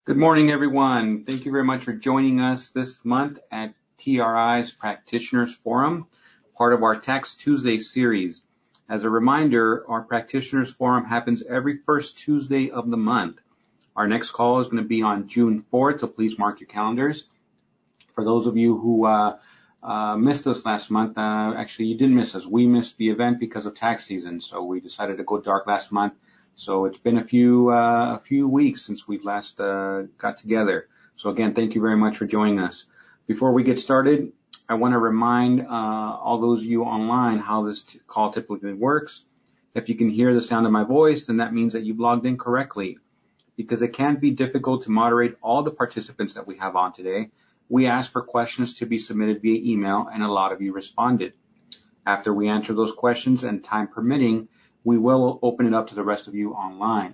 Good morning, everyone. Thank you very much for joining us this month at TRI's Practitioners Forum, part of our Tax Tuesday series. As a reminder, our Practitioners Forum happens every first Tuesday of the month. Our next call is going to be on June 4th, so please mark your calendars. For those of you who missed us last month, actually you didn't miss us. We missed the event because of tax season, so we decided to go dark last month. So it's been a few weeks since we've last got together. So again, thank you very much for joining us. Before we get started, I want to remind all those of you online how this call typically works. If you can hear the sound of my voice, then that means that you've logged in correctly. Because it can be difficult to moderate all the participants that we have on today, we asked for questions to be submitted via email, and a lot of you responded. After we answer those questions and time permitting, we will open it up to the rest of you online.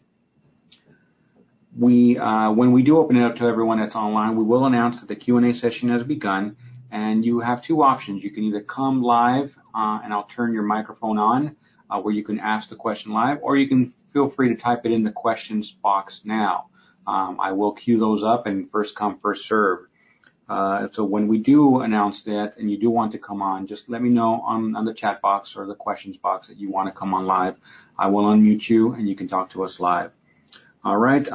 When we do open it up to everyone that's online, we will announce that the Q&A session has begun, and you have two options. You can either come live, and I'll turn your microphone on, where you can ask the question live, or you can feel free to type it in the questions box now. I will queue those up and first come, first serve. So when we do announce that and you do want to come on, just let me know on the chat box or the questions box that you want to come on live. I will unmute you and you can talk to us live. All right.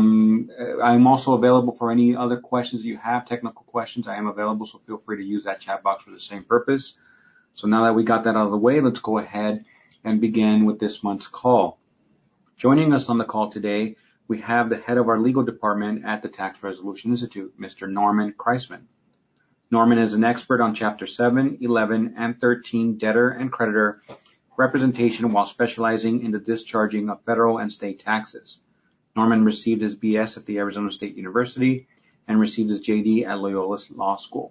I'm also available for any other questions you have, technical questions. I am available, so feel free to use that chat box for the same purpose. So now that we got that out of the way, let's go ahead and begin with this month's call. Joining us on the call today, we have the head of our legal department at the Tax Resolution Institute, Mr. Norman Kreisman. Norman is an expert on Chapter 7, 11, and 13 debtor and creditor representation while specializing in the discharging of federal and state taxes. Norman received his BS at the Arizona State University and received his JD at Loyola Law School.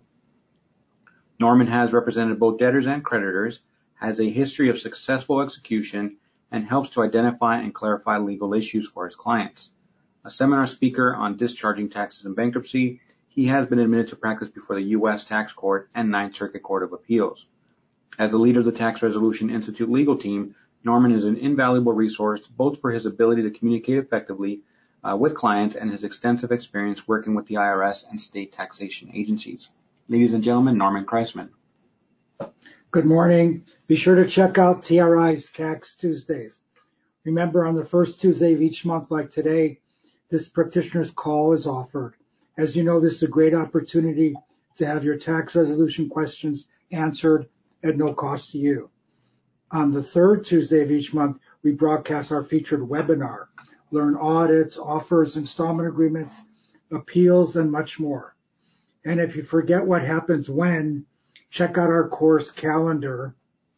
Norman has represented both debtors and creditors, has a history of successful execution, and helps to identify and clarify legal issues for his clients. A seminar speaker on discharging taxes in bankruptcy, he has been admitted to practice before the U.S. Tax Court and Ninth Circuit Court of Appeals. As the leader of the Tax Resolution Institute legal team, Norman is an invaluable resource both for his ability to communicate effectively with clients and his extensive experience working with the IRS and state taxation agencies. Ladies and gentlemen, Norman Kreisman. Good morning. Be sure to check out TRI's Tax Tuesdays. Remember, on the first Tuesday of each month, like today, this practitioner's call is offered. As you know, this is a great opportunity to have your tax resolution questions answered at no cost to you. On the third Tuesday of each month, we broadcast our featured webinar. Learn audits, offers, installment agreements, appeals, and much more. And if you forget what happens when, check out our course calendar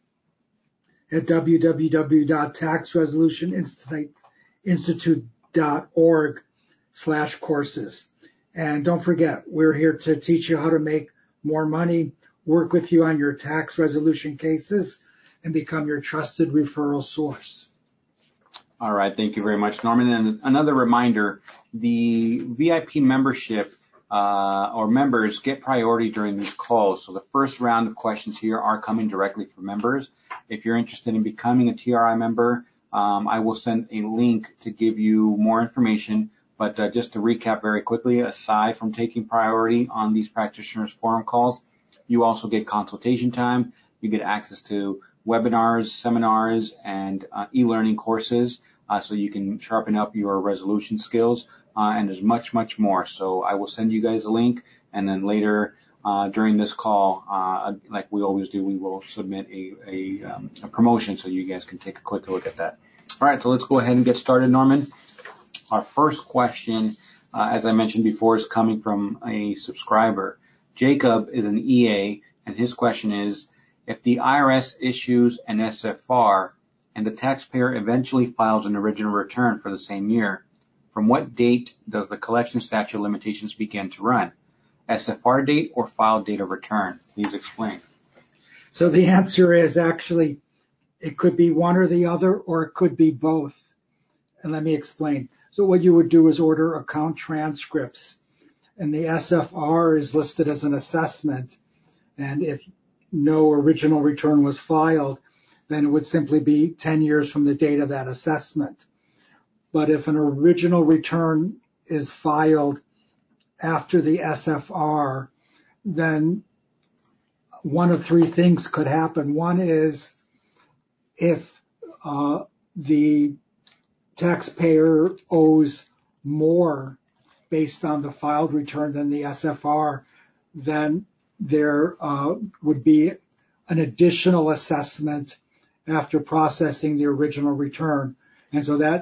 at www.taxresolutioninstitute.org/courses. And don't forget, we're here to teach you how to make more money, work with you on your tax resolution cases, and become your trusted referral source. All right. Thank you very much, Norman. And another reminder, the VIP membership or members get priority during these calls. So the first round of questions here are coming directly from members. If you're interested in becoming a TRI member, I will send a link to give you more information. But just to recap very quickly, aside from taking priority on these practitioners forum calls, you also get consultation time. You get access to webinars, seminars, and e-learning courses so you can sharpen up your resolution skills. And there's much, much more. So I will send you guys a link, and then later during this call, like we always do, we will submit a promotion so you guys can take a quick look at that. All right, so let's go ahead and get started, Norman. Our first question, as I mentioned before, is coming from a subscriber. Jacob is an EA, and his question is, if the IRS issues an SFR and the taxpayer eventually files an original return for the same year, from what date does the collection statute of limitations begin to run? SFR date or file date of return? Please explain. So the answer is actually, it could be one or the other, or it could be both. And let me explain. So what you would do is order account transcripts, and the SFR is listed as an assessment. And if no original return was filed, then it would simply be 10 years from the date of that assessment. But if an original return is filed after the SFR, then one of three things could happen. One is if the taxpayer owes more based on the filed return than the SFR, then there would be an additional assessment after processing the original return. And so that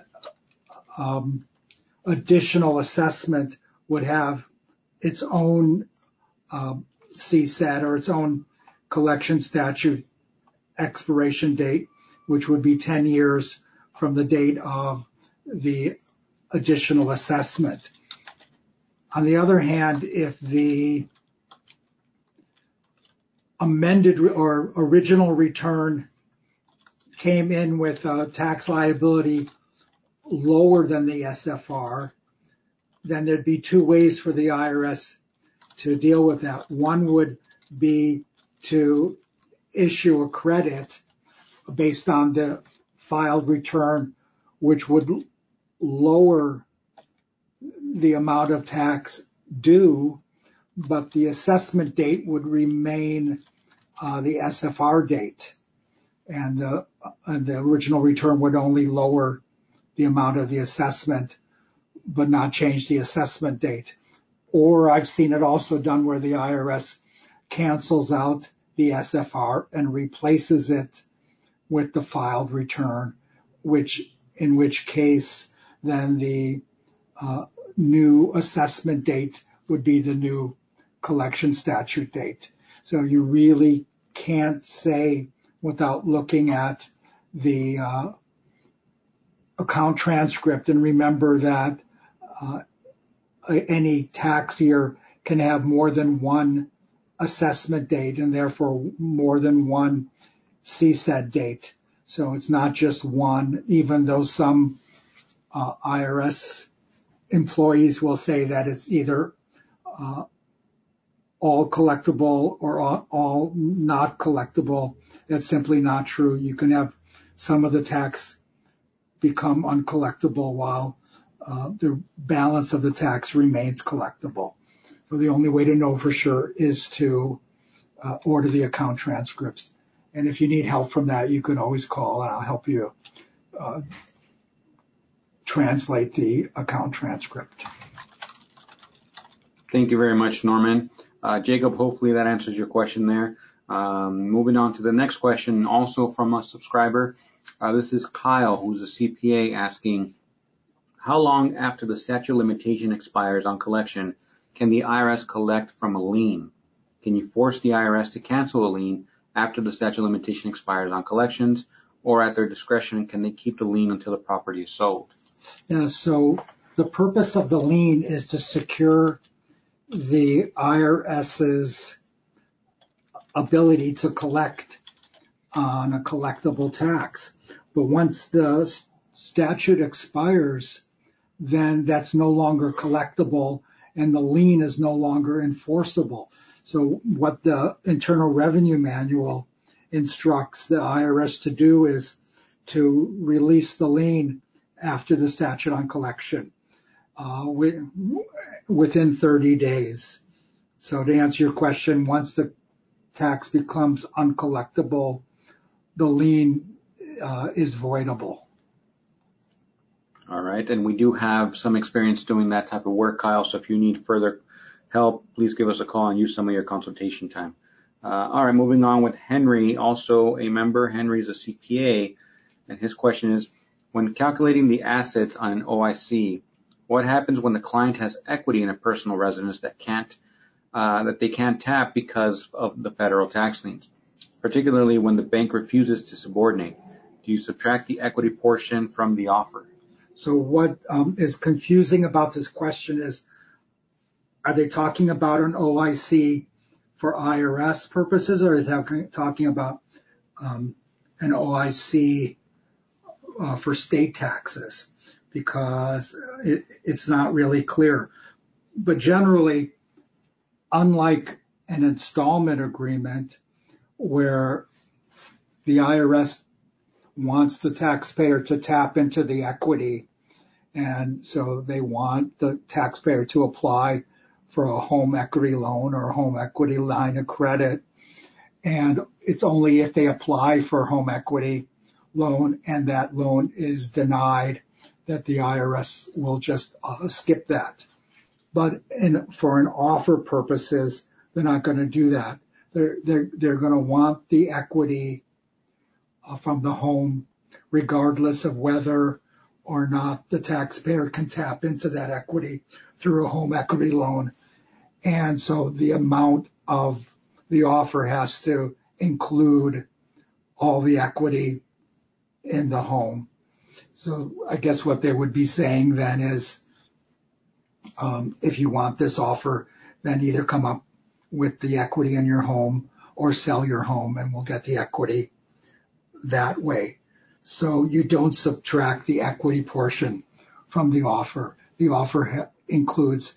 additional assessment would have its own CSAT or its own collection statute expiration date, which would be 10 years from the date of the additional assessment. On the other hand, if the amended or original return came in with a tax liability lower than the SFR, then there'd be two ways for the IRS to deal with that. One would be to issue a credit based on the filed return, which would lower the amount of tax due, but the assessment date would remain the SFR date, and the original return would only lower the amount of the assessment, but not change the assessment date. Or I've seen it also done where the IRS cancels out the SFR and replaces it with the filed return, in which case then the new assessment date would be the new collection statute date. So you really can't say without looking at the account transcript. And remember that any tax year can have more than one assessment date and therefore more than one CSAT date. So it's not just one, even though some IRS employees will say that it's either all collectible or all not collectible. That's simply not true. You can have some of the tax become uncollectible while the balance of the tax remains collectible. So the only way to know for sure is to order the account transcripts. And if you need help from that, you can always call and I'll help you translate the account transcript. Thank you very much, Norman. Jacob, hopefully that answers your question there. Moving on to the next question, also from a subscriber. This is Kyle, who's a CPA, asking, how long after the statute of limitation expires on collection can the IRS collect from a lien? Can you force the IRS to cancel a lien after the statute of limitation expires on collections, or at their discretion, can they keep the lien until the property is sold? Yeah, so the purpose of the lien is to secure the IRS's ability to collect on a collectible tax. But once the statute expires, then that's no longer collectible and the lien is no longer enforceable. So what the Internal Revenue Manual instructs the IRS to do is to release the lien after the statute on collection within 30 days. So to answer your question, once the tax becomes uncollectible, the lien is voidable. All right, and we do have some experience doing that type of work, Kyle, so if you need further help, please give us a call and use some of your consultation time. All right, moving on with Henry, also a member. Henry's a CPA, and his question is, when calculating the assets on an OIC, what happens when the client has equity in a personal residence that they can't tap because of the federal tax liens, particularly when the bank refuses to subordinate? Do you subtract the equity portion from the offer? So what is confusing about this question is, are they talking about an OIC for IRS purposes, or is they talking about an OIC for state taxes? Because it's not really clear. But generally, unlike an installment agreement where the IRS wants the taxpayer to tap into the equity, and so they want the taxpayer to apply for a home equity loan or a home equity line of credit. And it's only if they apply for a home equity loan and that loan is denied that the IRS will just skip that. But for an offer purposes, they're not going to do that. They're going to want the equity from the home, regardless of whether or not the taxpayer can tap into that equity through a home equity loan. And so the amount of the offer has to include all the equity in the home. So I guess what they would be saying then is, if you want this offer, then either come up with the equity in your home or sell your home and we'll get the equity that way. So you don't subtract the equity portion from the offer. The offer includes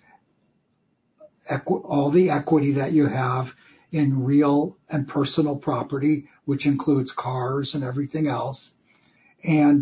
all the equity that you have in real and personal property, which includes cars and everything else, and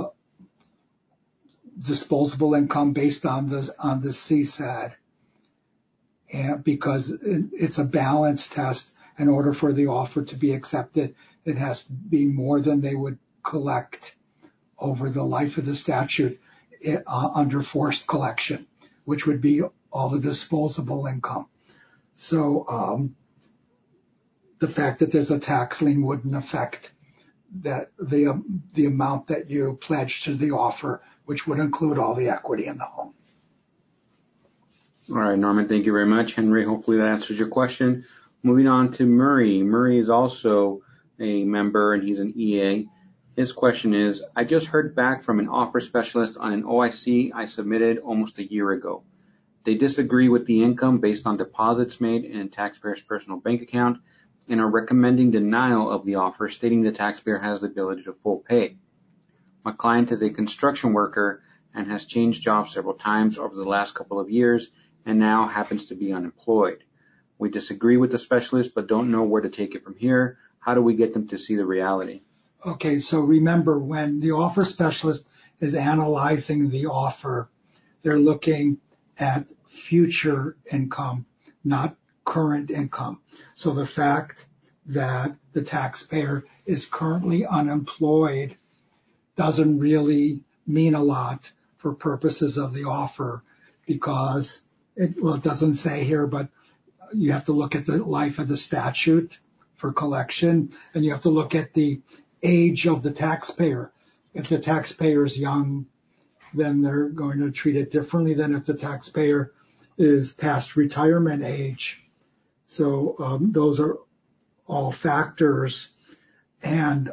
disposable income based on the CSAD. And because it's a balance test, in order for the offer to be accepted, it has to be more than they would collect over the life of the statute under forced collection, which would be all the disposable income. So the fact that there's a tax lien wouldn't affect that the amount that you pledge to the offer, which would include all the equity in the home. All right, Norman, thank you very much. Henry, hopefully that answers your question. Moving on to Murray. Murray is also a member and he's an EA. His question is, I just heard back from an offer specialist on an OIC I submitted almost a year ago. They disagree with the income based on deposits made in a taxpayer's personal bank account and are recommending denial of the offer, stating the taxpayer has the ability to full pay. My client is a construction worker and has changed jobs several times over the last couple of years and now happens to be unemployed. We disagree with the specialist but don't know where to take it from here. How do we get them to see the reality? Okay, so remember, when the offer specialist is analyzing the offer, they're looking at future income, not current income. So the fact that the taxpayer is currently unemployed doesn't really mean a lot for purposes of the offer, because it doesn't say here, but you have to look at the life of the statute for collection, and you have to look at the age of the taxpayer. If the taxpayer is young, then they're going to treat it differently than if the taxpayer is past retirement age. So those are all factors. And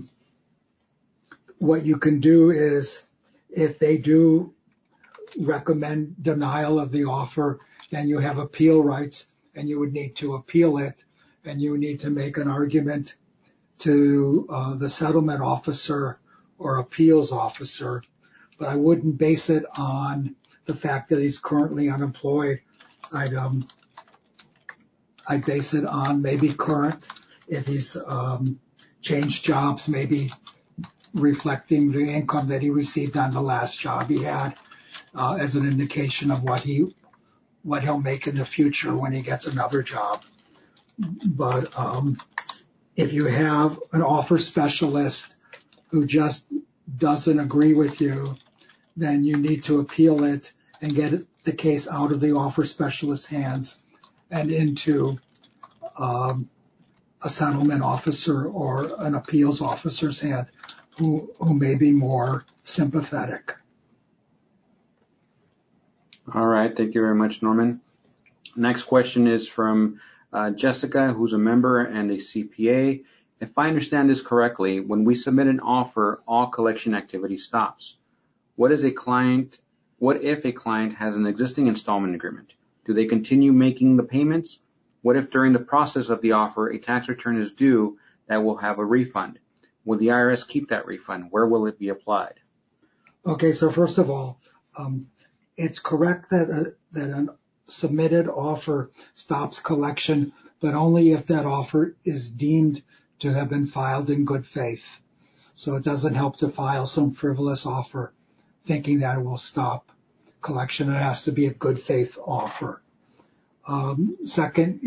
what you can do is, if they do recommend denial of the offer, then you have appeal rights and you would need to appeal it, and you need to make an argument to the settlement officer or appeals officer. But I wouldn't base it on the fact that he's currently unemployed. I'd base it on maybe current, if he's changed jobs, maybe reflecting the income that he received on the last job he had, as an indication of what he'll make in the future when he gets another job. But if you have an offer specialist who just doesn't agree with you, then you need to appeal it and get the case out of the offer specialist's hands and into a settlement officer or an appeals officer's hand who may be more sympathetic. All right. Thank you very much, Norman. Next question is from Jessica, who's a member and a CPA. If I understand this correctly, when we submit an offer, all collection activity stops. What if a client has an existing installment agreement? Do they continue making the payments? What if during the process of the offer, a tax return is due that will have a refund? Will the IRS keep that refund? Where will it be applied? Okay, so first of all, it's correct that a submitted offer stops collection, but only if that offer is deemed to have been filed in good faith. So it doesn't help to file some frivolous offer thinking that it will stop collection. It has to be a good faith offer. Second,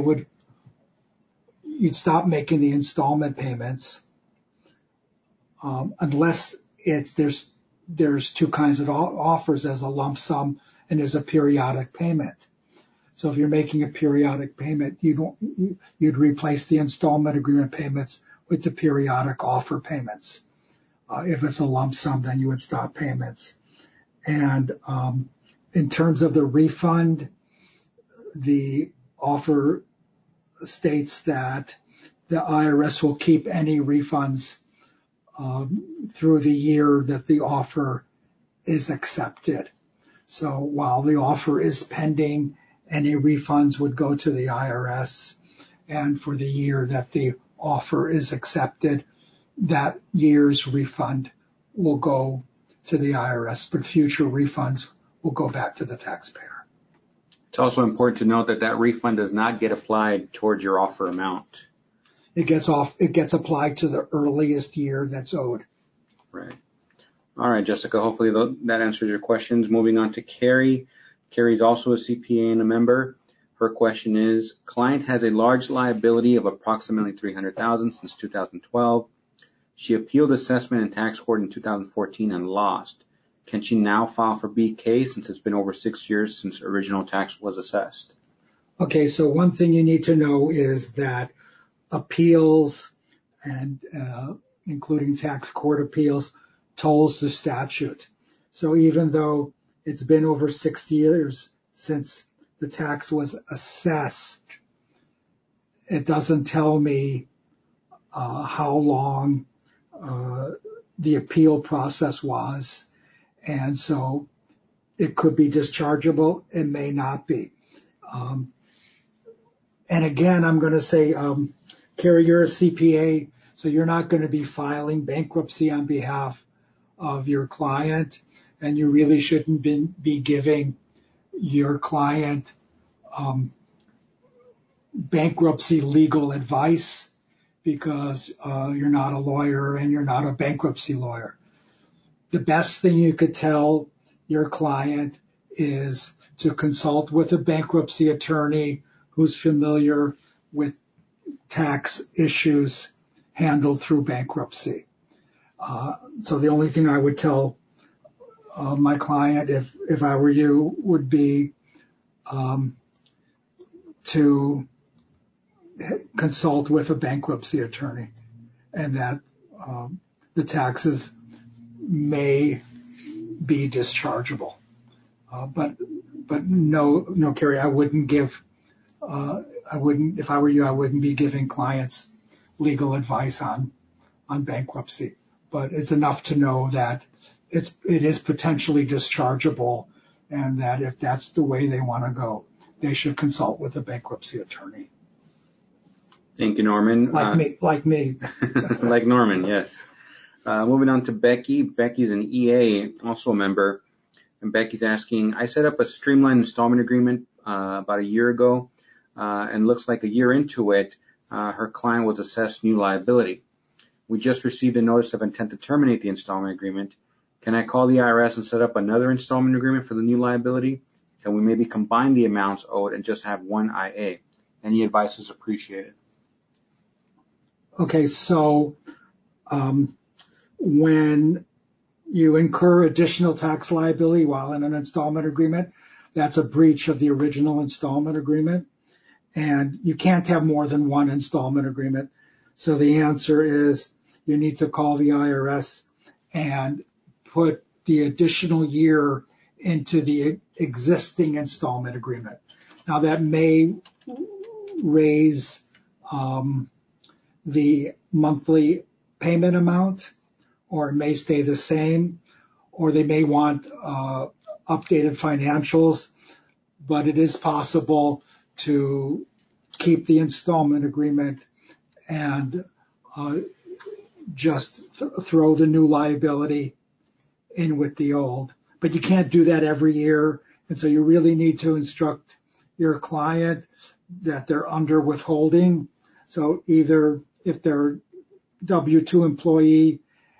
you'd stop making the installment payments, unless there's two kinds of offers, as a lump sum and there's a periodic payment. So if you're making a periodic payment, you'd replace the installment agreement payments with the periodic offer payments. If it's a lump sum, then you would stop payments. And in terms of the refund, the offer states that the IRS will keep any refunds through the year that the offer is accepted. So while the offer is pending, any refunds would go to the IRS. And for the year that the offer is accepted, that year's refund will go to the IRS, but future refunds will go back to the taxpayer. It's also important to note that that refund does not get applied towards your offer amount. It gets applied to the earliest year that's owed. Right. All right, Jessica, hopefully that answers your questions. Moving on to Carrie. Carrie's also a CPA and a member. Her question is, client has a large liability of approximately $300,000 since 2012. She appealed assessment in tax court in 2014 and lost. Can she now file for BK since it's been over 6 years since original tax was assessed? Okay, so one thing you need to know is that appeals, and including tax court appeals, tolls the statute. So even though it's been over 6 years since the tax was assessed, it doesn't tell me how long the appeal process was. And so it could be dischargeable, it may not be. And again, I'm going to say, Carrie, you're a CPA, so you're not going to be filing bankruptcy on behalf of your client, and you really shouldn't be giving your client bankruptcy legal advice, because you're not a lawyer and you're not a bankruptcy lawyer. The best thing you could tell your client is to consult with a bankruptcy attorney who's familiar with tax issues handled through bankruptcy. So the only thing I would tell my client, if I were you, would be to consult with a bankruptcy attorney, and that the taxes may be dischargeable. But no, Carrie, I wouldn't give. If I were you, I wouldn't be giving clients legal advice on bankruptcy. But it's enough to know that it is potentially dischargeable, and that if that's the way they want to go, they should consult with a bankruptcy attorney. Thank you, Norman. Like me. Like Norman, yes. Moving on to Becky. Becky's an EA, also a member. And Becky's asking, I set up a streamlined installment agreement about a year ago, and looks like a year into it, her client was assessed new liability. We just received a notice of intent to terminate the installment agreement. Can I call the IRS and set up another installment agreement for the new liability? Can we maybe combine the amounts owed and just have one IA? Any advice is appreciated. Okay, so when you incur additional tax liability while in an installment agreement, that's a breach of the original installment agreement. And you can't have more than one installment agreement. So the answer is you need to call the IRS and put the additional year into the existing installment agreement. Now that may raise the monthly payment amount, or it may stay the same, or they may want updated financials, but it is possible to keep the installment agreement and just throw the new liability in with the old. But you can't do that every year, and so you really need to instruct your client that they're under withholding. So either if they're W-2 employee,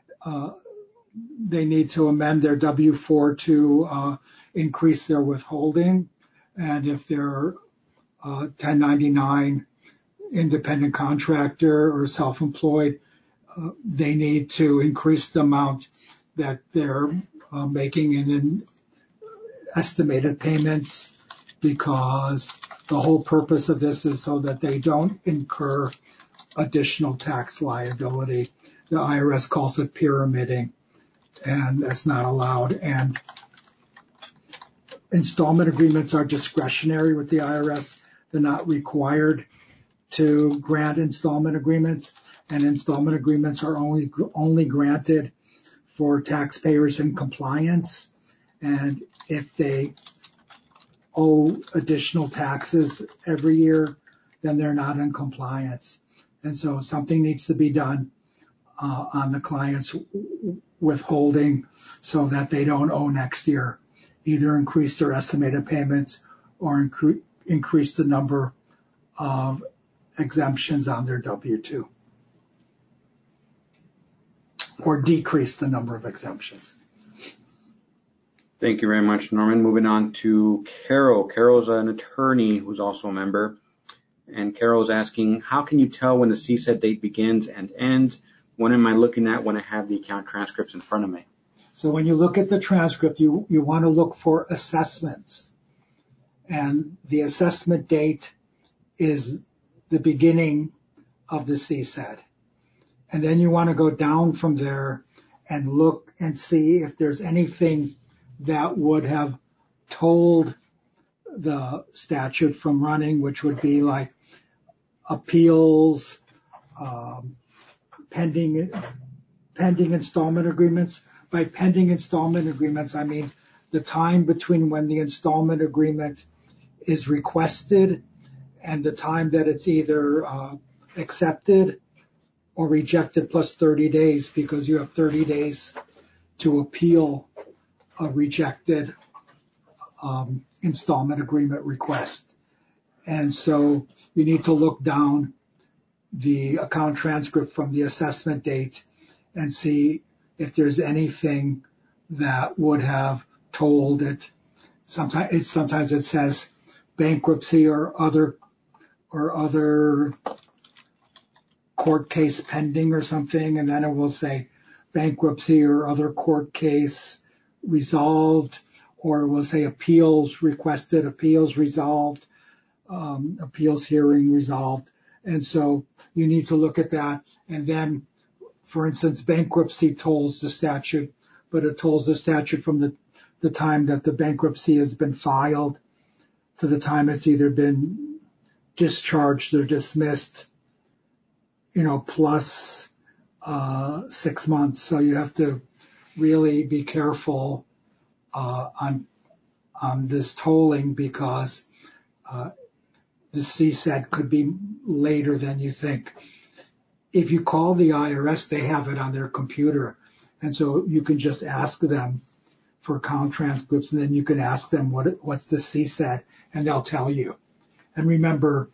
they need to amend their W-4 to increase their withholding. And if they're 1099 independent contractor or self-employed, they need to increase the amount that they're making in estimated payments, because the whole purpose of this is so that they don't incur additional tax liability. The IRS calls it pyramiding, and that's not allowed. And installment agreements are discretionary with the IRS. They're not required to grant installment agreements, and installment agreements are only granted for taxpayers in compliance. And if they owe additional taxes every year, then they're not in compliance. And so something needs to be done on the client's withholding so that they don't owe next year. Either increase their estimated payments or increase the number of exemptions on their W-2, or decrease the number of exemptions. Thank you very much, Norman. Moving on to Carol. Carol's an attorney who's also a member. And Carol's asking, how can you tell when the CSED date begins and ends? What am I looking at when I have the account transcripts in front of me? So when you look at the transcript, you want to look for assessments. And the assessment date is the beginning of the CSED. And then you want to go down from there and look and see if there's anything that would have told the statute from running, which would be like appeals, pending installment agreements. By pending installment agreements, I mean the time between when the installment agreement is requested and the time that it's either accepted or rejected, plus 30 days, because you have 30 days to appeal a rejected installment agreement request. And so you need to look down the account transcript from the assessment date and see if there's anything that would have told it. Sometimes it says bankruptcy or other court case pending or something, and then it will say bankruptcy or other court case resolved, or it will say appeals requested, appeals resolved, appeals hearing resolved. And so you need to look at that. And then, for instance, bankruptcy tolls the statute, but it tolls the statute from the time that the bankruptcy has been filed to the time it's either been discharged or dismissed, plus 6 months. So you have to really be careful on this tolling, because the CSED could be later than you think. If you call the IRS, they have it on their computer. And so you can just ask them for account transcripts, and then you can ask them what's the CSED, and they'll tell you. And remember,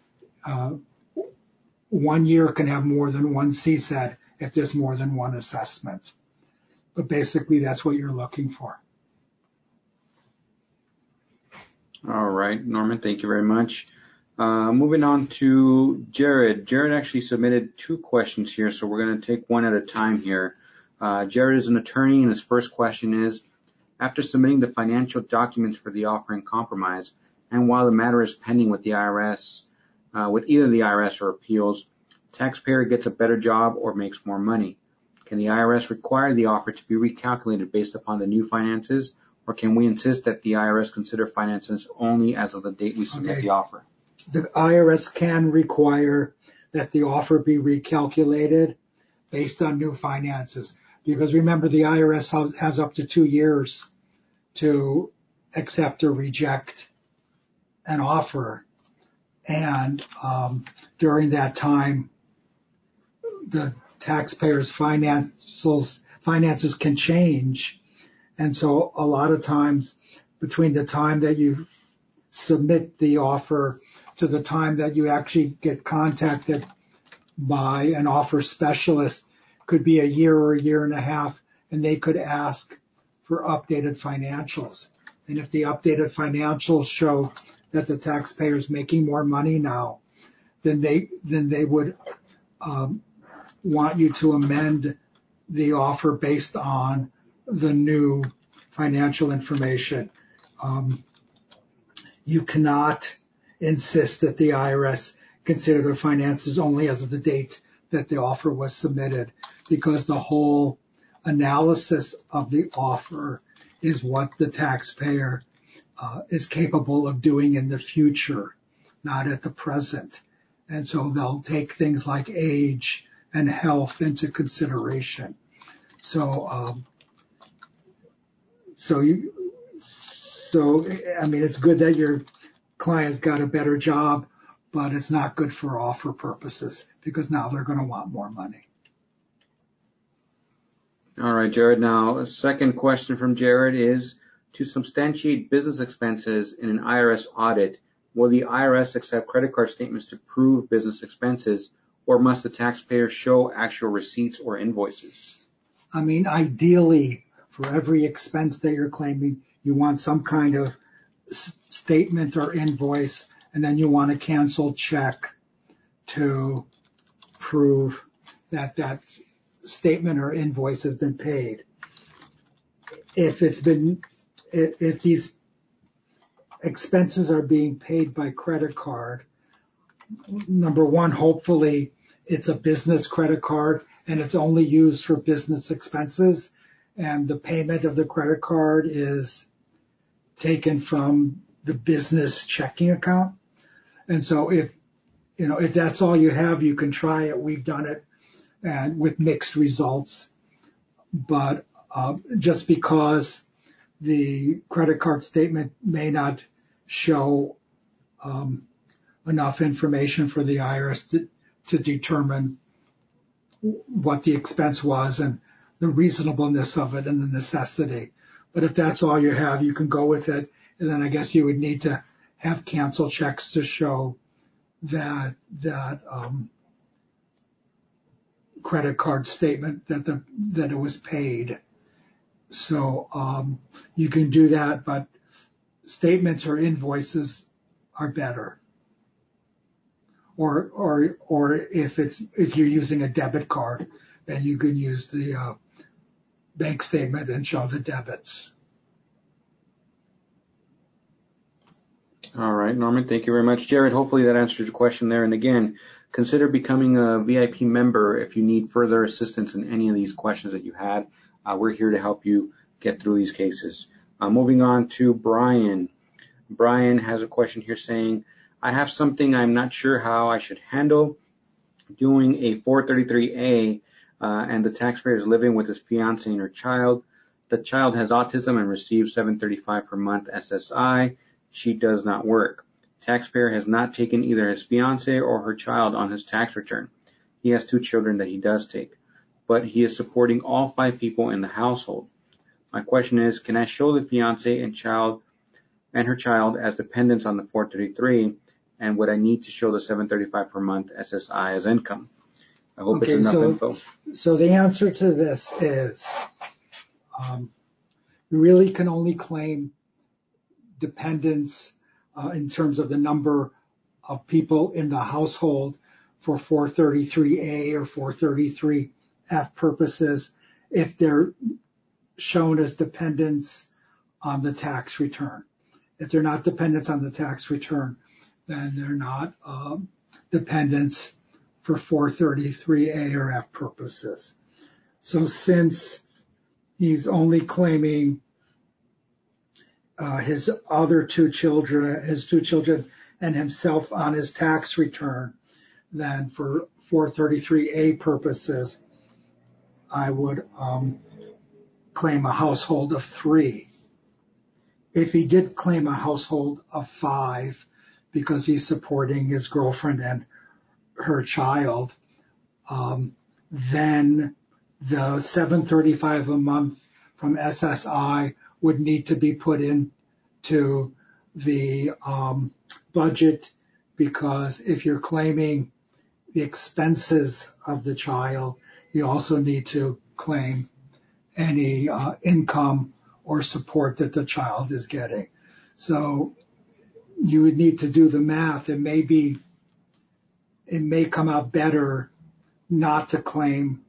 1 year can have more than one CSED if there's more than one assessment. But basically, that's what you're looking for. All right, Norman, thank you very much. Moving on to Jared. Jared actually submitted 2 questions here, so we're going to take one at a time here. Jared is an attorney, and his first question is, after submitting the financial documents for the offer in compromise, and while the matter is pending with the IRS, with either the IRS or appeals, taxpayer gets a better job or makes more money. Can the IRS require the offer to be recalculated based upon the new finances, or can we insist that the IRS consider finances only as of the date we submit the offer? The IRS can require that the offer be recalculated based on new finances, because remember, the IRS has up to 2 years to accept or reject an offer. And during that time, the taxpayer's finances can change. And so a lot of times, between the time that you submit the offer to the time that you actually get contacted by an offer specialist, could be a year or a year and a half, and they could ask for updated financials. And if the updated financials show that the taxpayer is making more money now, then they would want you to amend the offer based on the new financial information. You cannot insist that the IRS consider their finances only as of the date that the offer was submitted, because the whole analysis of the offer is what the taxpayer is capable of doing in the future, not at the present. And so they'll take things like age and health into consideration. So I mean, it's good that your client's got a better job, but it's not good for offer purposes, because now they're going to want more money. All right, Jared. Now, a second question from Jared is, to substantiate business expenses in an IRS audit, will the IRS accept credit card statements to prove business expenses, or must the taxpayer show actual receipts or invoices? I mean, ideally, for every expense that you're claiming, you want some kind of statement or invoice, and then you want a canceled check to prove that that statement or invoice has been paid. If these expenses are being paid by credit card, number one, hopefully it's a business credit card and it's only used for business expenses, and the payment of the credit card is taken from the business checking account. And so if that's all you have, you can try it. We've done it and with mixed results. But just because the credit card statement may not show enough information for the IRS to determine what the expense was and the reasonableness of it and the necessity. But if that's all you have, you can go with it. And then I guess you would need to have canceled checks to show that credit card statement that it was paid. So you can do that, but statements or invoices are better. Or if you're using a debit card, then you can use the bank statement and show the debits. All right, Norman, thank you very much. Jared, hopefully that answers your question there. And again, consider becoming a VIP member if you need further assistance in any of these questions that you had. We're here to help you get through these cases. Moving on to Brian. Brian has a question here saying, I have something I'm not sure how I should handle. Doing a 433A and the taxpayer is living with his fiance and her child. The child has autism and receives $735 per month SSI. She does not work. Taxpayer has not taken either his fiance or her child on his tax return. He has 2 children that he does take, but he is supporting all 5 people in the household. My question is, can I show the fiance and her child as dependents on the 433, and would I need to show the $735 per month SSI as income? I hope it's enough info. So the answer to this is you really can only claim dependents in terms of the number of people in the household for 433A or 433F purposes if they're shown as dependents on the tax return. If they're not dependents on the tax return, then they're not dependents for 433A or F purposes. So since he's only claiming his 2 children and himself on his tax return, then for 433A purposes, I would claim a household of 3. If he did claim a household of 5 because he's supporting his girlfriend and her child, then the $735 a month from SSI would need to be put into the budget, because if you're claiming the expenses of the child, you also need to claim any income or support that the child is getting. So you would need to do the math. It may come out better not to claim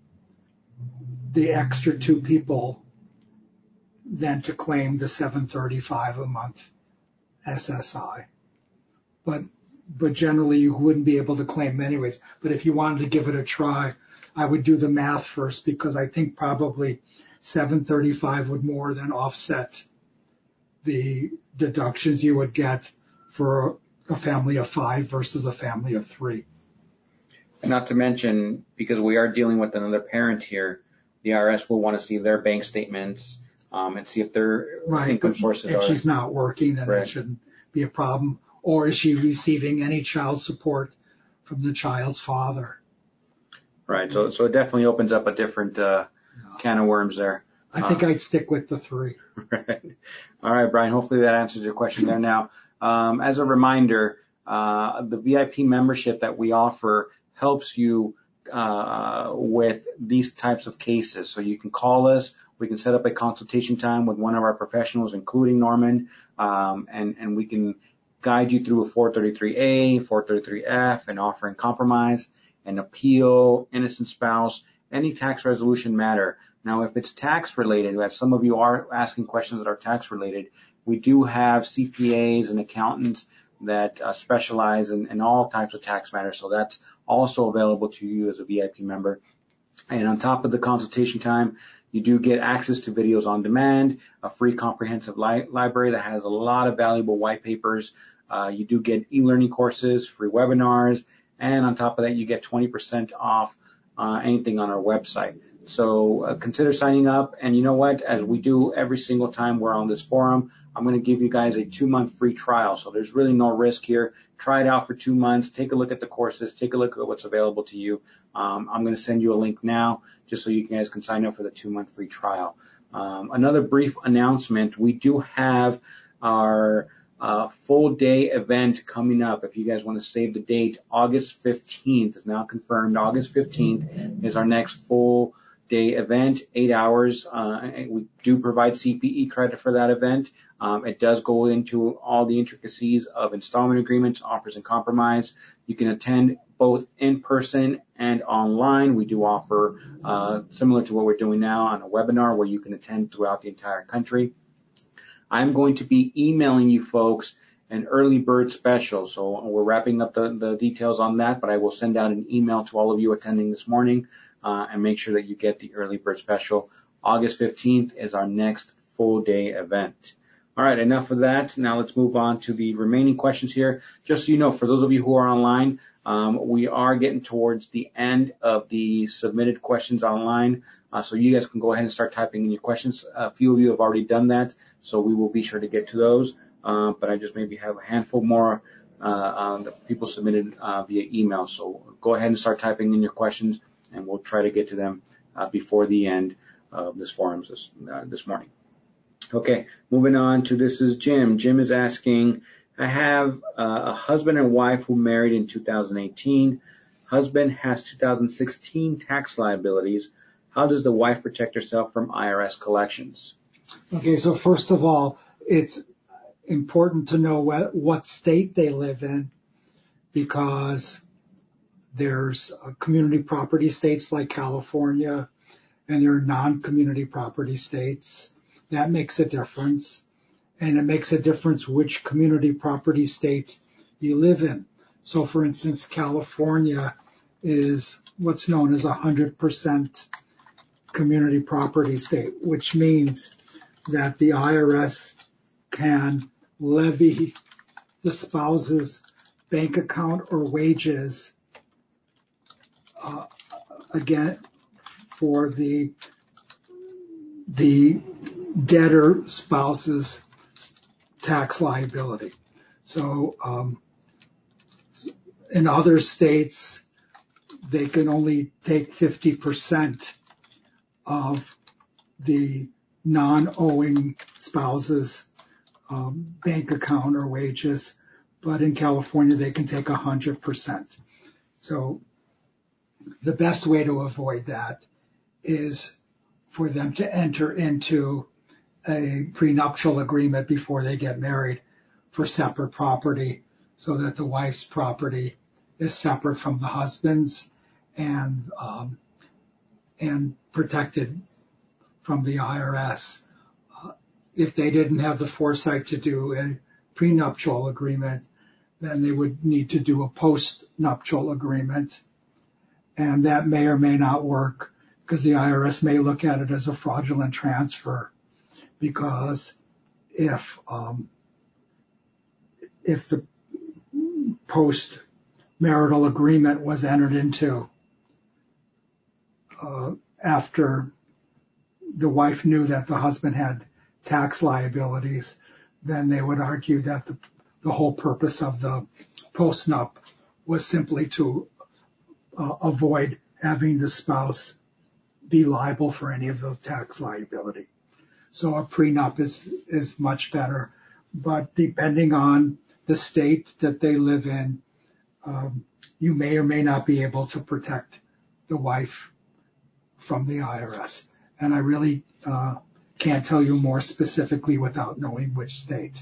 the extra two people than to claim the $735 a month SSI. But generally you wouldn't be able to claim anyways. But if you wanted to give it a try, I would do the math first, because I think probably $735 would more than offset the deductions you would get for a family of 5 versus a family of 3. And not to mention, because we are dealing with another parent here, the IRS will want to see their bank statements and see if their income sources are. If she's not working, then that shouldn't be a problem. Or is she receiving any child support from the child's father? Right. So it definitely opens up a different can of worms there. I think I'd stick with the 3. Right. All right, Brian. Hopefully that answers your question there. Now, as a reminder, the VIP membership that we offer helps you with these types of cases. So you can call us. We can set up a consultation time with one of our professionals, including Norman, and we can guide you through a 433A, 433F, an offer in compromise, an appeal, innocent spouse, any tax resolution matter. Now, if it's tax related, as some of you are asking questions that are tax related, we do have CPAs and accountants that specialize in all types of tax matters. So that's also available to you as a VIP member. And on top of the consultation time, you do get access to videos on demand, a free comprehensive library that has a lot of valuable white papers. You do get e-learning courses, free webinars, and on top of that, you get 20% off anything on our website. So consider signing up. And you know what? As we do every single time we're on this forum, I'm going to give you guys a 2-month free trial. So there's really no risk here. Try it out for 2 months. Take a look at the courses. Take a look at what's available to you. I'm going to send you a link now just so you guys can sign up for the 2-month free trial. Another brief announcement. We do have our full day event coming up. If you guys want to save the date, August 15th is now confirmed. August 15th is our next full day event, 8 hours. We do provide CPE credit for that event. It does go into all the intricacies of installment agreements, offers and compromise. You can attend both in person and online. We do offer, similar to what we're doing now, on a webinar where you can attend throughout the entire country. I'm going to be emailing you folks an early bird special. So we're wrapping up the details on that, but I will send out an email to all of you attending this morning and make sure that you get the early bird special. August 15th is our next full day event. All right, enough of that. Now let's move on to the remaining questions here. Just so you know, for those of you who are online, we are getting towards the end of the submitted questions online. So you guys can go ahead and start typing in your questions. A few of you have already done that, so we will be sure to get to those. But I just maybe have a handful more that people submitted via email. So go ahead and start typing in your questions, and we'll try to get to them before the end of this forum this morning. Okay, moving on to this is Jim. Jim is asking, I have a husband and wife who married in 2018. Husband has 2016 tax liabilities. How does the wife protect herself from IRS collections? Okay, so first of all, it's important to know what state they live in, because there's community property states like California, and there are non-community property states. That makes a difference. And it makes a difference which community property state you live in. So for instance, California is what's known as 100% community property state, which means that the IRS can levy the spouse's bank account or wages again for the debtor spouse's tax liability. So in other states, they can only take 50% of the non-owing spouse's bank account or wages, but in California, they can take 100%. So the best way to avoid that is for them to enter into a prenuptial agreement before they get married, for separate property so that the wife's property is separate from the husband's and protected from the IRS. If they didn't have the foresight to do a prenuptial agreement, then they would need to do a post-nuptial agreement. And that may or may not work because the IRS may look at it as a fraudulent transfer. Because if the post-marital agreement was entered into after the wife knew that the husband had tax liabilities, then they would argue that the whole purpose of the post-nup was simply to avoid having the spouse be liable for any of the tax liability. So a prenup is much better. But depending on the state that they live in, you may or may not be able to protect the wife from the IRS. And I really can't tell you more specifically without knowing which state.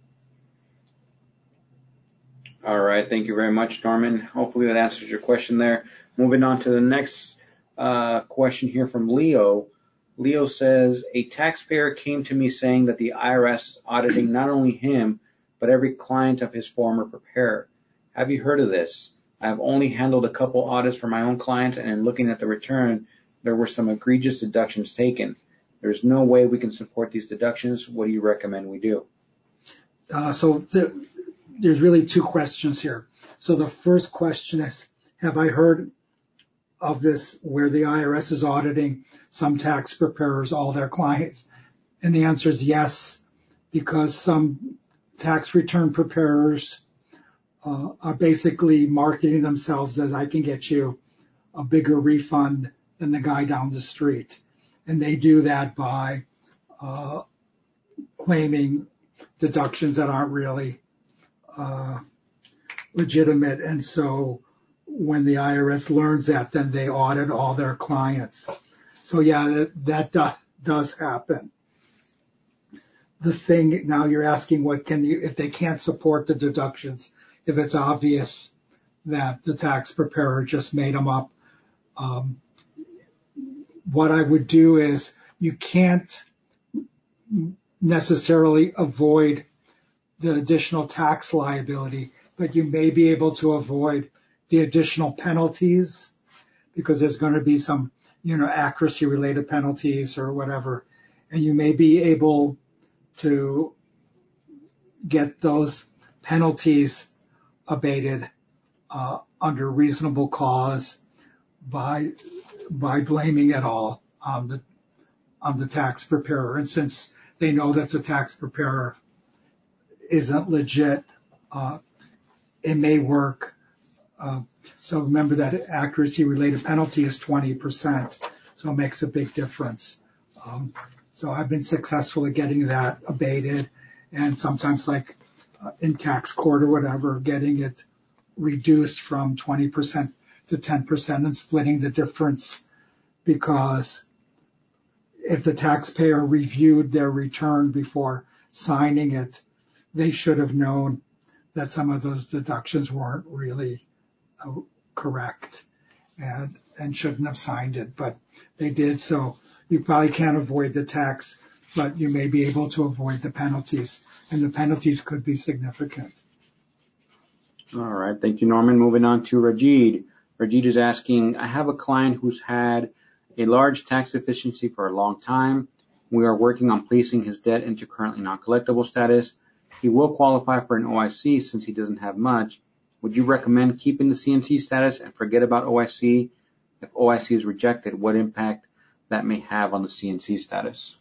All right. Thank you very much, Norman. Hopefully that answers your question there. Moving on to the next question here from Leo. Leo says, a taxpayer came to me saying that the IRS is auditing not only him, but every client of his former preparer. Have you heard of this? I have only handled a couple audits for my own clients, and in looking at the return, there were some egregious deductions taken. There's no way we can support these deductions. What do you recommend we do? There's really two questions here. So the first question is, have I heard of this where the IRS is auditing some tax preparers, all their clients? And the answer is yes, because some tax return preparers are basically marketing themselves as I can get you a bigger refund than the guy down the street. And they do that by claiming deductions that aren't really legitimate. And so when the IRS learns that, then they audit all their clients. So yeah, that does happen. The thing now you're asking, if they can't support the deductions, if it's obvious that the tax preparer just made them up, what I would do is you can't necessarily avoid the additional tax liability, but you may be able to avoid the additional penalties because there's going to be some, accuracy related penalties or whatever. And you may be able to get those penalties abated under reasonable cause by blaming it all on the tax preparer. And since they know that the tax preparer isn't legit, it may work. So remember that accuracy related penalty is 20%. So it makes a big difference. So I've been successful at getting that abated, and sometimes like in tax court or whatever, getting it reduced from 20% to 10% and splitting the difference, because if the taxpayer reviewed their return before signing it, they should have known that some of those deductions weren't really correct and shouldn't have signed it, but they did. So you probably can't avoid the tax, but you may be able to avoid the penalties, and the penalties could be significant. All right. Thank you, Norman. Moving on to Rajid. Rajid is asking, I have a client who's had a large tax deficiency for a long time. We are working on placing his debt into currently non-collectible status. He will qualify for an OIC since he doesn't have much. Would you recommend keeping the CNC status and forget about OIC? If OIC is rejected, what impact that may have on the CNC status?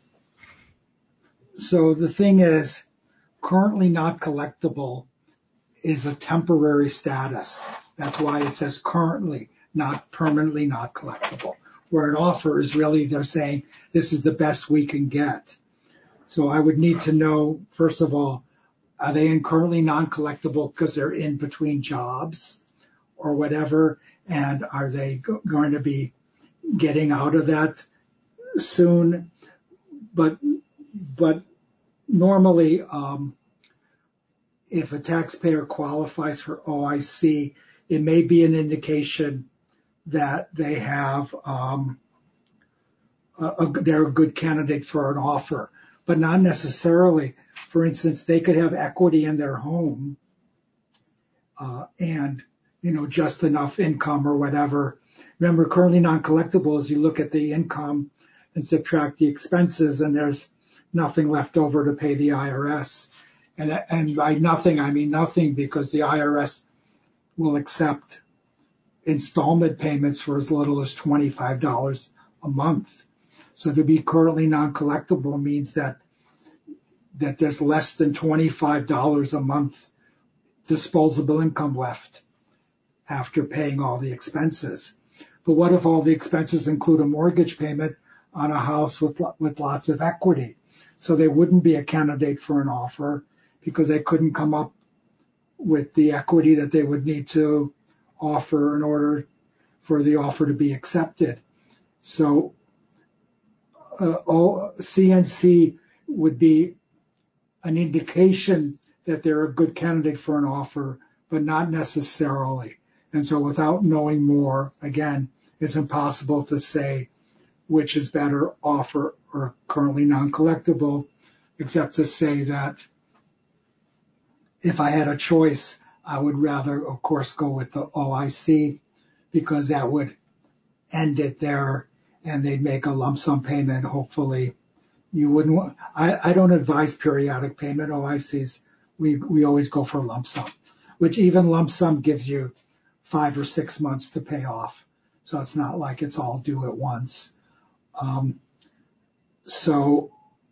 So the thing is, currently not collectible is a temporary status. That's why it says currently, not permanently not collectible. Where it offers, really, they're saying this is the best we can get. So I would need to know, first of all, are they in currently non-collectible because they're in between jobs or whatever? And are they going to be getting out of that soon? But normally, if a taxpayer qualifies for OIC, it may be an indication that they have they're a good candidate for an offer, but not necessarily. For instance, they could have equity in their home and just enough income or whatever. Remember, currently non-collectible is you look at the income and subtract the expenses, and there's nothing left over to pay the IRS. And by nothing, I mean nothing, because the IRS will accept installment payments for as little as $25 a month. So to be currently non-collectible means that there's less than $25 a month disposable income left after paying all the expenses. But what if all the expenses include a mortgage payment on a house with lots of equity? So they wouldn't be a candidate for an offer because they couldn't come up with the equity that they would need to offer in order for the offer to be accepted. So CNC would be an indication that they're a good candidate for an offer, but not necessarily. And so without knowing more, again, it's impossible to say which is better, offer or currently non-collectible, except to say that if I had a choice, I would rather, of course, go with the OIC, because that would end it there and they'd make a lump sum payment. Hopefully you wouldn't want, I don't advise periodic payment OICs. We always go for lump sum, which even lump sum gives you 5 or 6 months to pay off. So it's not like it's all due at once. So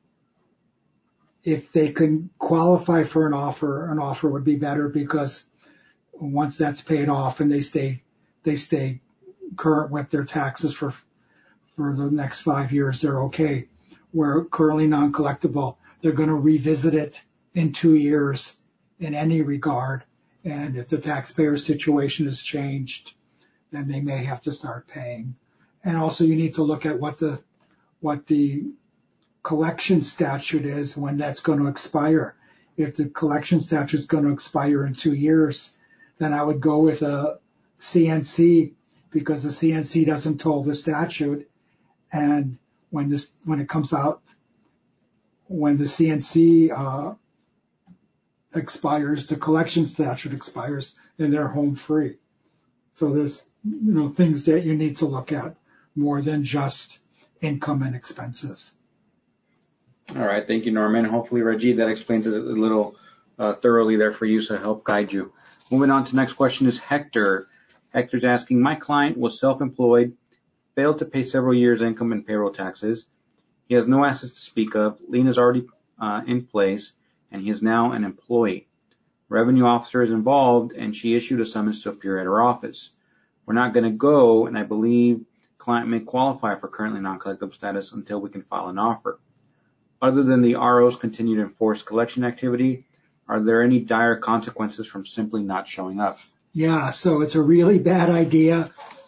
if they can qualify for an offer would be better, because once that's paid off and they stay current with their taxes for the next 5 years, they're okay. Where currently non-collectible, they're going to revisit it in 2 years in any regard. And if the taxpayer situation has changed, then they may have to start paying. And also you need to look at what the collection statute is, when that's going to expire. If the collection statute is going to expire in 2 years, then I would go with a CNC, because the CNC doesn't toll the statute. And when it comes out, when the CNC expires, the collection statute expires, and they're home free. So there's things that you need to look at more than just income and expenses. All right, thank you, Norman. Hopefully, Rajiv, that explains it a little thoroughly there for you, so help guide you. Moving on to the next question is Hector. Hector's asking, my client was self-employed, failed to pay several years' income and payroll taxes. He has no assets to speak of. Lien is already in place, and he is now an employee. Revenue officer is involved, and she issued a summons to appear at her office. We're not going to go, and I believe client may qualify for currently non-collectible status until we can file an offer. Other than the RO's continued enforced collection activity, are there any dire consequences from simply not showing up? Yeah, so it's a really bad idea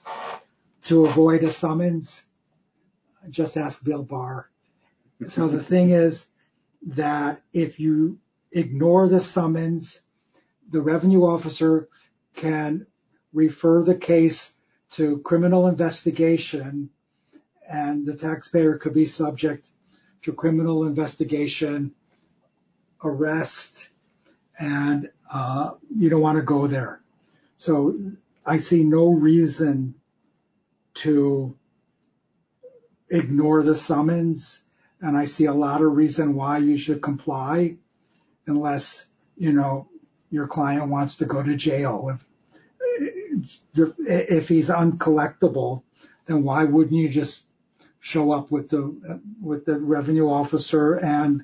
to avoid a summons. Just ask Bill Barr. So the thing is that if you ignore the summons, the revenue officer can refer the case to criminal investigation, and the taxpayer could be subject to criminal investigation, arrest, and you don't want to go there. So I see no reason to ignore the summons, and I see a lot of reason why you should comply, unless your client wants to go to jail. If he's uncollectible, then why wouldn't you just show up with the revenue officer and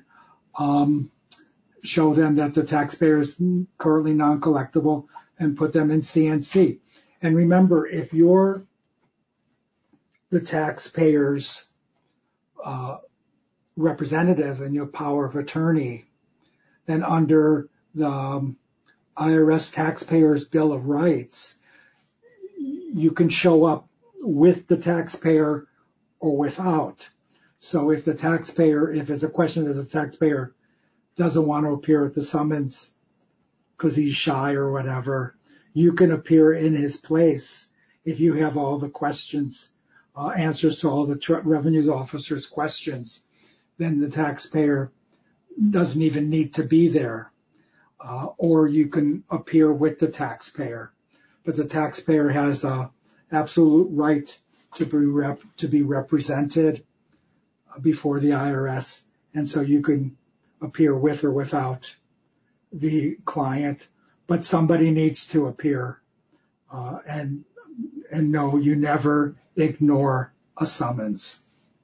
show them that the taxpayer is currently non-collectible and put them in CNC? And remember, if you're the taxpayer's representative and your power of attorney, then under the IRS Taxpayers Bill of Rights, you can show up with the taxpayer or without. So if it's a question that the taxpayer doesn't want to appear at the summons, because he's shy or whatever, you can appear in his place if you have all the questions, answers to all the revenue officer's questions. Then the taxpayer doesn't even need to be there. Or you can appear with the taxpayer. But the taxpayer has an absolute right to be represented before the IRS. And so you can appear with or without the client, but somebody needs to appear. And no, you never ignore a summons.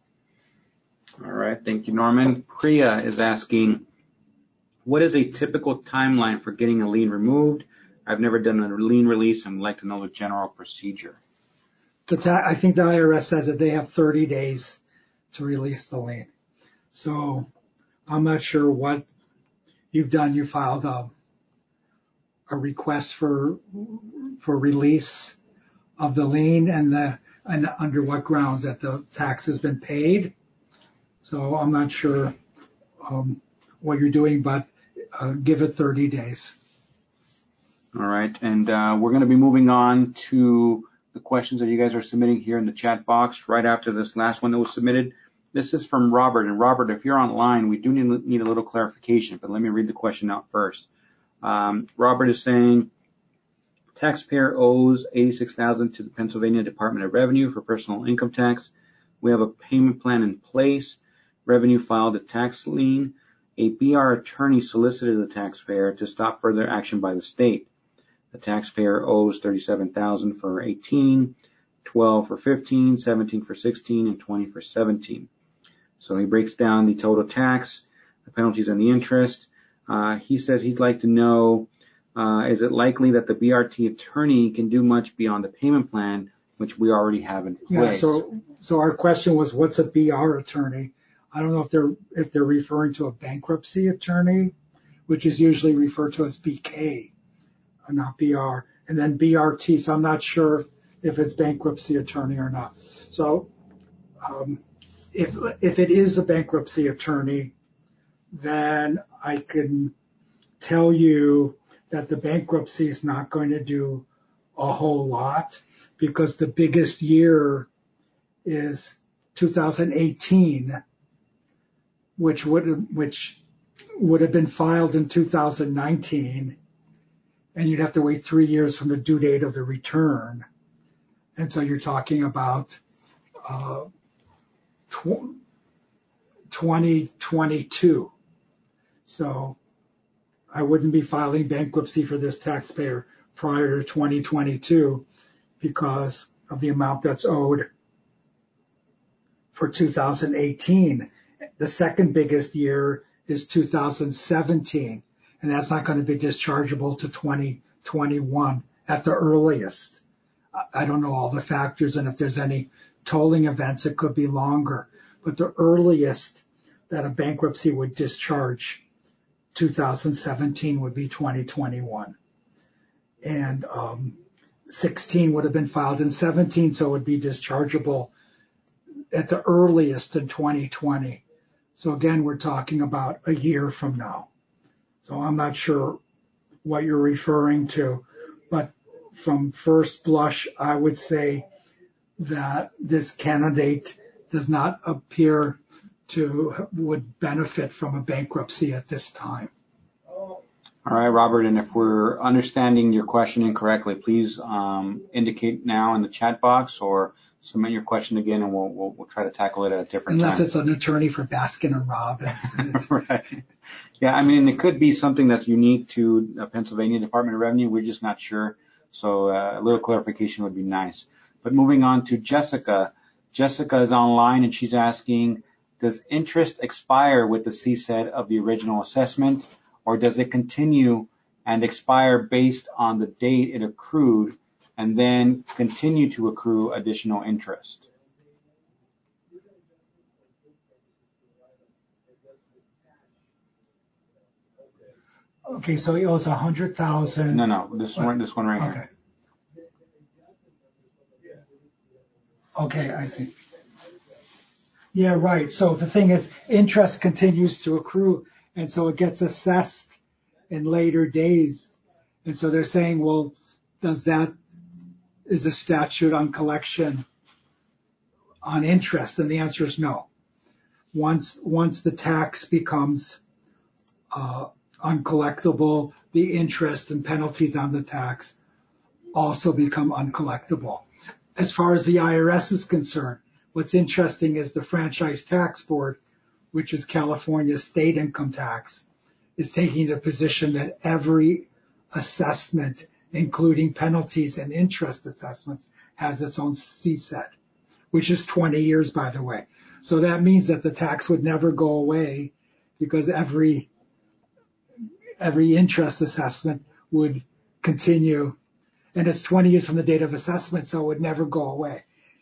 All right. Thank you, Norman. Priya is asking, what is a typical timeline for getting a lien removed? I've never done a lien release and would like to know the general procedure. I think the IRS says that they have 30 days to release the lien. So I'm not sure what you've done. You filed a request for release of the lien and under what grounds that the tax has been paid. So I'm not sure what you're doing, but give it 30 days. All right. And we're going to be moving on to the questions that you guys are submitting here in the chat box right after this last one that was submitted. This is from Robert. And Robert, if you're online, we do need a little clarification, but let me read the question out first. Robert is saying, taxpayer owes $86,000 to the Pennsylvania Department of Revenue for personal income tax. We have a payment plan in place. Revenue filed a tax lien. A BR attorney solicited the taxpayer to stop further action by the state. The taxpayer owes $37,000 for 18, 12 for 15, 17 for 16, and 20 for 17. So he breaks down the total tax, the penalties, and the interest. He says he'd like to know, is it likely that the BRT attorney can do much beyond the payment plan, which we already have in place? Yeah, so our question was, what's a BR attorney? I don't know if they're referring to a bankruptcy attorney, which is usually referred to as BK, not BR, and then BRT. So I'm not sure if it's bankruptcy attorney or not. So if it is a bankruptcy attorney, then I can tell you that the bankruptcy is not going to do a whole lot because the biggest year is 2018, which would have been filed in 2019, and you'd have to wait 3 years from the due date of the return. And so you're talking about 2022. So I wouldn't be filing bankruptcy for this taxpayer prior to 2022 because of the amount that's owed for 2018. The second biggest year is 2017, and that's not going to be dischargeable to 2021 at the earliest. I don't know all the factors, and if there's any tolling events, it could be longer. But the earliest that a bankruptcy would discharge 2017 would be 2021. And 16 would have been filed in 17, so it would be dischargeable at the earliest in 2020. So again, we're talking about a year from now. So I'm not sure what you're referring to, but from first blush, I would say that this candidate does not appear to would benefit from a bankruptcy at this time. All right, Robert, and if we're understanding your question incorrectly, please indicate now in the chat box or submit your question again, and we'll try to tackle it at a different time. Unless it's an attorney for Baskin and Robbins. Right. Yeah, I mean, it could be something that's unique to the Pennsylvania Department of Revenue. We're just not sure. So a little clarification would be nice. But moving on to Jessica. Jessica is online, and she's asking, does interest expire with the CSED of the original assessment, or does it continue and expire based on the date it accrued and then continue to accrue additional interest? Okay, so he owes $100,000. No, this one right here. Okay, I see. Yeah, right. So the thing is, interest continues to accrue, and so it gets assessed in later days And so they're saying, well, is the statute on collection on interest? And the answer is no. Once the tax becomes uncollectible, the interest and penalties on the tax also become uncollectible. As far as the IRS is concerned, what's interesting is the Franchise Tax Board, which is California's state income tax, is taking the position that every assessment, including penalties and interest assessments, has its own CSET, which is 20 years, by the way. So that means that the tax would never go away because every interest assessment would continue. And it's 20 years from the date of assessment, so it would never go away.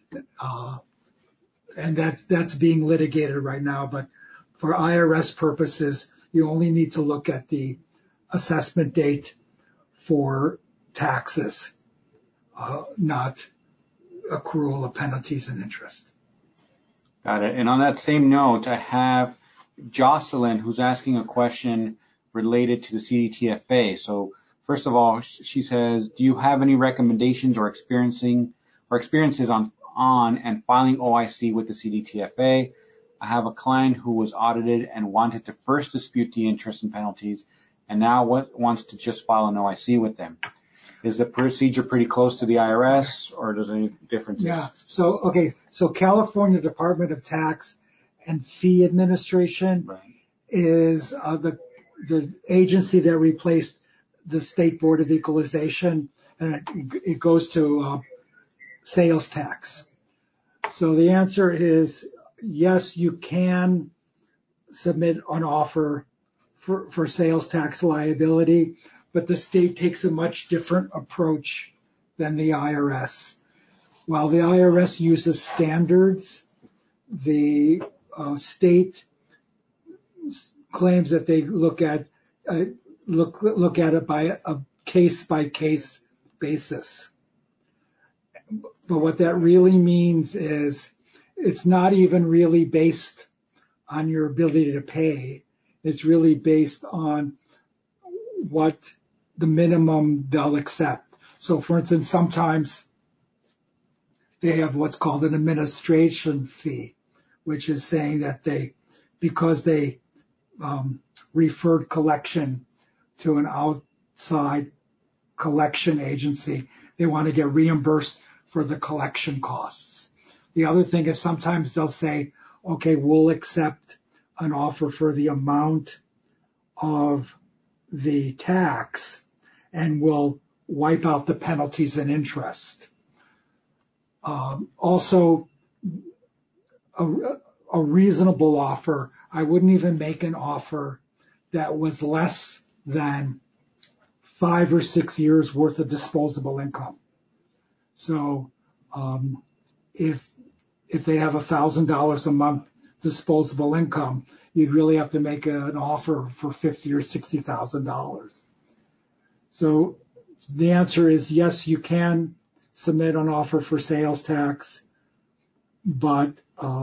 And that's being litigated right now. But for IRS purposes, you only need to look at the assessment date for taxes, not accrual of penalties and interest. Got it. And on that same note, I have Jocelyn who's asking a question related to the CDTFA. So first of all, she says, do you have any recommendations or experiences on and filing OIC with the CDTFA? I have a client who was audited and wanted to first dispute the interest and penalties and now wants to just file an OIC with them. Is the procedure pretty close to the IRS, or does any differences? Yeah. So California Department of Tax and Fee Administration is the agency that replaced the State Board of Equalization, and it goes to sales tax. So the answer is yes, you can submit an offer for sales tax liability, but the state takes a much different approach than the IRS. While the IRS uses standards, the state claims that they look at it by a case-by-case basis. But what that really means is it's not even really based on your ability to pay. It's really based on what the minimum they'll accept. So, for instance, sometimes they have what's called an administration fee, which is saying that because they referred collection to an outside collection agency, they want to get reimbursed for the collection costs. The other thing is sometimes they'll say, okay, we'll accept an offer for the amount of the tax and we'll wipe out the penalties and interest. Also, a reasonable offer, I wouldn't even make an offer that was less than 5 or 6 years worth of disposable income. So if they have $1,000 a month disposable income, you'd really have to make an offer for $50,000 or $60,000. So the answer is yes, you can submit an offer for sales tax, but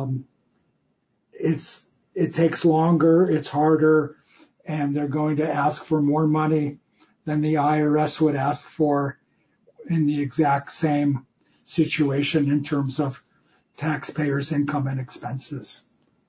it takes longer, it's harder, and they're going to ask for more money than the IRS would ask for in the exact same situation in terms of taxpayers' income and expenses.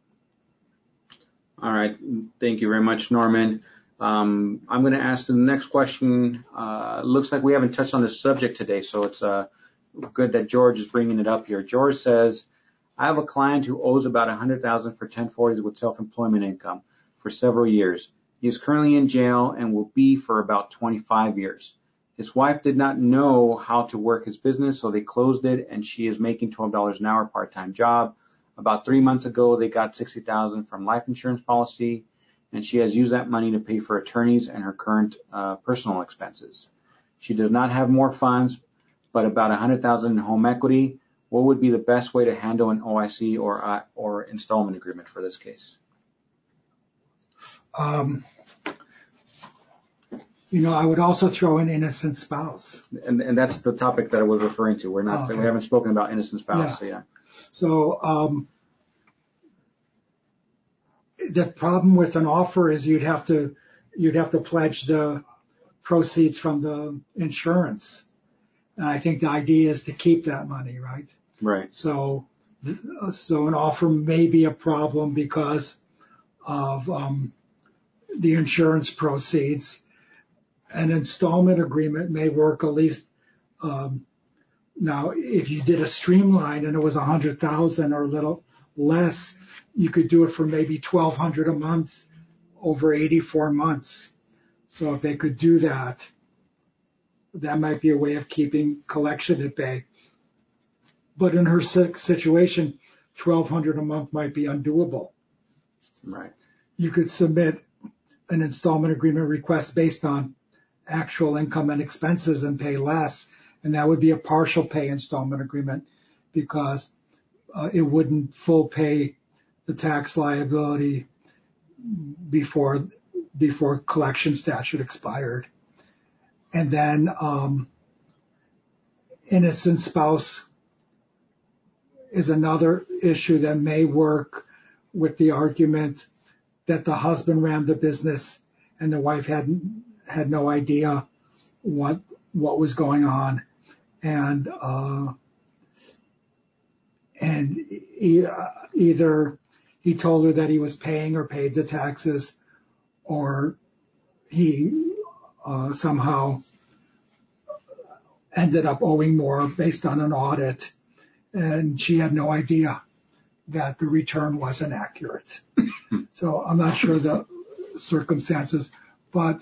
All right. Thank you very much, Norman. I'm going to ask the next question. Looks like we haven't touched on this subject today, so it's good that George is bringing it up here. George says, I have a client who owes about $100,000 for 1040s with self-employment income for several years. He is currently in jail and will be for about 25 years. His wife did not know how to work his business, so they closed it, and she is making $12 an hour part-time job. About 3 months ago, they got $60,000 from life insurance policy, and she has used that money to pay for attorneys and her current personal expenses. She does not have more funds, but about $100,000 in home equity. What would be the best way to handle an OIC or installment agreement for this case? I would also throw in innocent spouse. And that's the topic that I was referring to. We haven't spoken about innocent spouse. Yeah. So, yeah. So the problem with an offer is you'd have to pledge the proceeds from the insurance. And I think the idea is to keep that money, right? Right. So an offer may be a problem because of the insurance proceeds. An installment agreement may work, at least. Now, if you did a streamline and it was $100,000 or a little less, you could do it for maybe $1,200 a month over 84 months. So if they could do that, that might be a way of keeping collection at bay. But in her situation, $1,200 a month might be undoable. Right. You could submit an installment agreement request based on actual income and expenses and pay less, and that would be a partial pay installment agreement because it wouldn't full pay the tax liability before collection statute expired. And then innocent spouse is another issue that may work with the argument that the husband ran the business and the wife had no idea what was going on, and either he told her that he was paying or paid the taxes, or he somehow ended up owing more based on an audit, and she had no idea that the return wasn't accurate. So I'm not sure the circumstances, but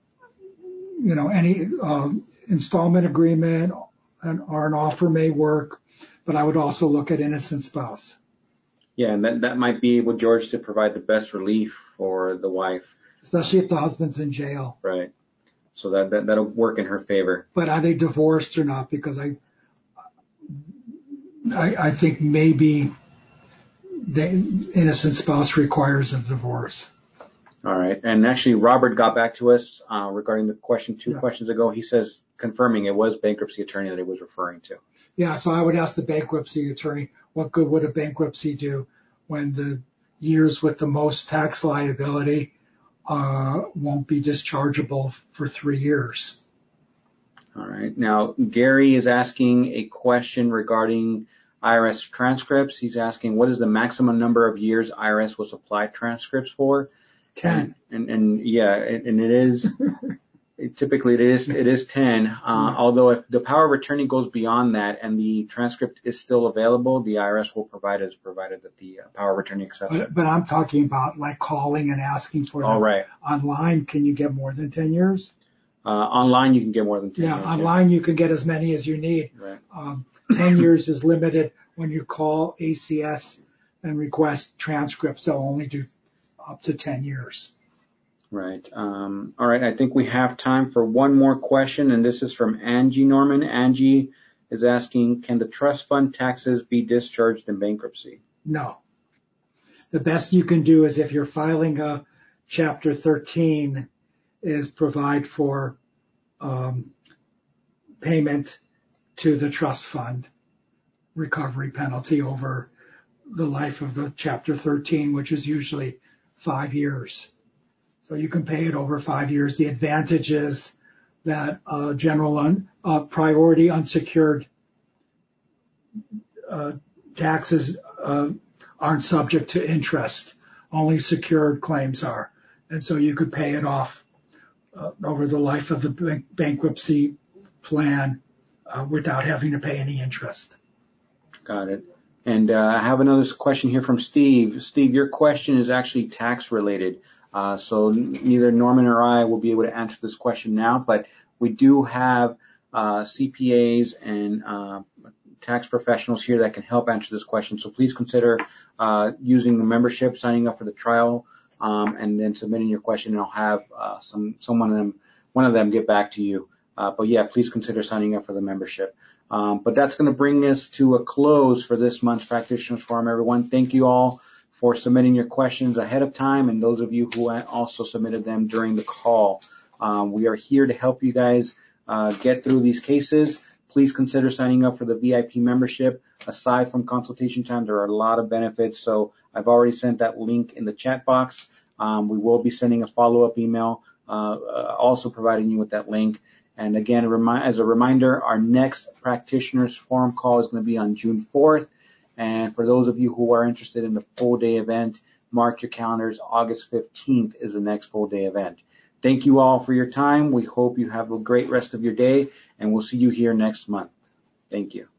any installment agreement or an offer may work, but I would also look at innocent spouse. Yeah, and that might be able, George, to provide the best relief for the wife. Especially if the husband's in jail. Right. So that'll work in her favor. But are they divorced or not? Because I think maybe the innocent spouse requires a divorce. All right. And actually, Robert got back to us regarding the question two questions ago. He says, confirming it was bankruptcy attorney that he was referring to. Yeah, so I would ask the bankruptcy attorney, what good would a bankruptcy do when the years with the most tax liability won't be dischargeable for 3 years? All right. Now, Gary is asking a question regarding IRS transcripts. He's asking, what is the maximum number of years IRS will supply transcripts for? 10. And yeah, and it is, typically it is 10. Although if the power of attorney goes beyond that and the transcript is still available, the IRS will provide it, provided that the power of attorney accepts it. But I'm talking about like calling and asking for that. Right. Online, can you get more than 10 years? Online, you can get more than 10 years. Yeah, online you can get as many as you need. Right. 10 years is limited when you call ACS and request transcripts. They'll only do up to 10 years. Right. All right. I think we have time for one more question, and this is from Angie Norman. Angie is asking, can the trust fund taxes be discharged in bankruptcy? No. The best you can do is if you're filing a Chapter 13 is provide for payment to the trust fund recovery penalty over the life of the Chapter 13, which is usually 5 years. So you can pay it over 5 years. The advantage is that priority unsecured taxes aren't subject to interest. Only secured claims are. And so you could pay it off over the life of the bankruptcy plan without having to pay any interest. Got it. And I have another question here from Steve. Steve, your question is actually tax related. So neither Norman or I will be able to answer this question now, but we do have CPAs and tax professionals here that can help answer this question. So please consider using the membership, signing up for the trial, and then submitting your question, and I'll have one of them get back to you. But yeah, please consider signing up for the membership. But that's going to bring us to a close for this month's Practitioners Forum, everyone. Thank you all for submitting your questions ahead of time, and those of you who also submitted them during the call. We are here to help you guys get through these cases. Please consider signing up for the VIP membership. Aside from consultation time, there are a lot of benefits. So I've already sent that link in the chat box. We will be sending a follow-up email also providing you with that link. And again, as a reminder, our next practitioners forum call is going to be on June 4th. And for those of you who are interested in the full day event, mark your calendars. August 15th is the next full day event. Thank you all for your time. We hope you have a great rest of your day, and we'll see you here next month. Thank you.